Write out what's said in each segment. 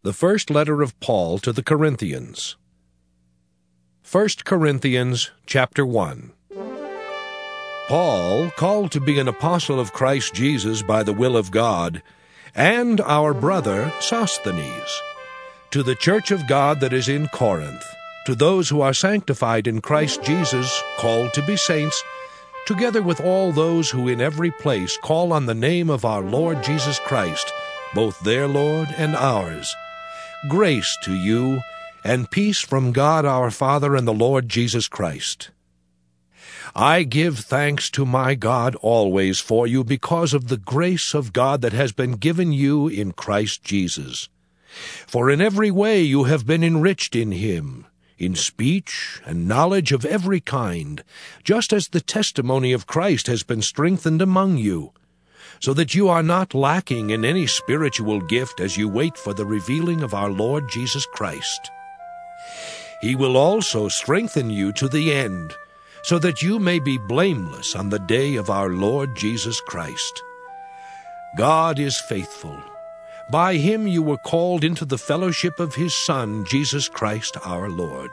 The first letter of Paul to the Corinthians. 1 Corinthians chapter 1. Paul, called to be an apostle of Christ Jesus by the will of God, and our brother Sosthenes, to the church of God that is in Corinth, to those who are sanctified in Christ Jesus, called to be saints, together with all those who in every place call on the name of our Lord Jesus Christ, both their Lord and ours. Grace to you, and peace from God our Father and the Lord Jesus Christ. I give thanks to my God always for you because of the grace of God that has been given you in Christ Jesus. For in every way you have been enriched in him, in speech and knowledge of every kind, just as the testimony of Christ has been strengthened among you, so that you are not lacking in any spiritual gift as you wait for the revealing of our Lord Jesus Christ. He will also strengthen you to the end, so that you may be blameless on the day of our Lord Jesus Christ. God is faithful. By him you were called into the fellowship of his Son, Jesus Christ our Lord.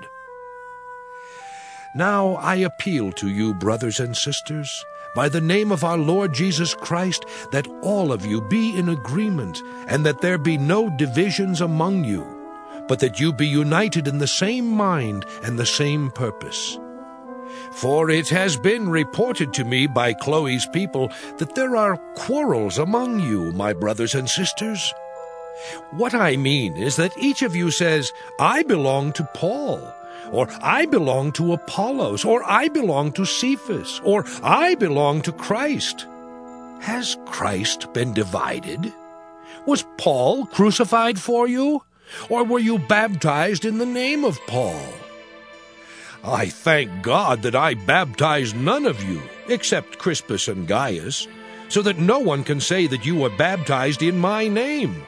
Now I appeal to you, brothers and sisters, by the name of our Lord Jesus Christ, that all of you be in agreement, and that there be no divisions among you, but that you be united in the same mind and the same purpose. For it has been reported to me by Chloe's people that there are quarrels among you, my brothers and sisters. What I mean is that each of you says, I belong to Paul, or I belong to Apollos, or I belong to Cephas, or I belong to Christ. Has Christ been divided? Was Paul crucified for you? Or were you baptized in the name of Paul? I thank God that I baptized none of you, except Crispus and Gaius, so that no one can say that you were baptized in my name.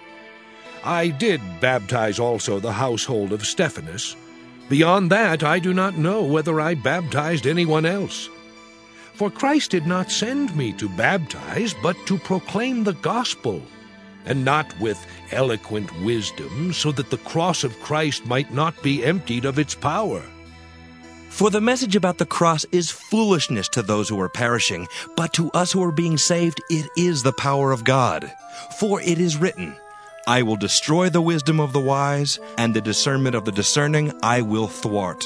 I did baptize also the household of Stephanas. Beyond that, I do not know whether I baptized anyone else. For Christ did not send me to baptize, but to proclaim the gospel, and not with eloquent wisdom, so that the cross of Christ might not be emptied of its power. For the message about the cross is foolishness to those who are perishing, but to us who are being saved it is the power of God. For it is written, I will destroy the wisdom of the wise, and the discernment of the discerning I will thwart.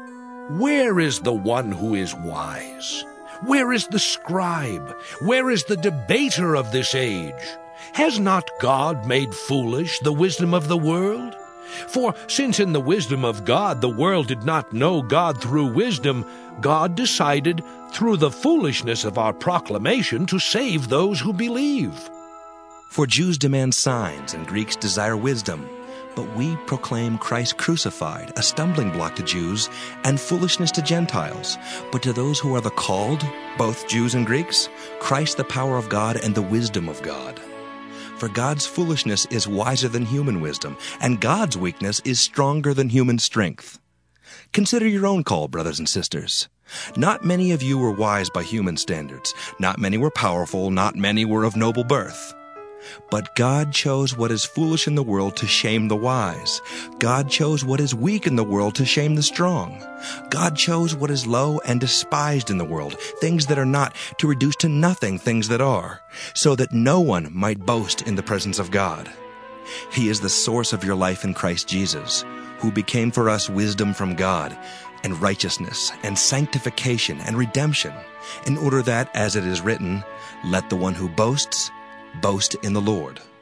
Where is the one who is wise? Where is the scribe? Where is the debater of this age? Has not God made foolish the wisdom of the world? For since in the wisdom of God the world did not know God through wisdom, God decided through the foolishness of our proclamation to save those who believe. For Jews demand signs and Greeks desire wisdom, but we proclaim Christ crucified, a stumbling block to Jews and foolishness to Gentiles. But to those who are the called, both Jews and Greeks, Christ the power of God and the wisdom of God. For God's foolishness is wiser than human wisdom, and God's weakness is stronger than human strength. Consider your own call, brothers and sisters. Not many of you were wise by human standards. Not many were powerful. Not many were of noble birth. But God chose what is foolish in the world to shame the wise. God chose what is weak in the world to shame the strong. God chose what is low and despised in the world, things that are not, to reduce to nothing things that are, so that no one might boast in the presence of God. He is the source of your life in Christ Jesus, who became for us wisdom from God, and righteousness, and sanctification, and redemption, in order that, as it is written, let the one who boasts boast in the Lord.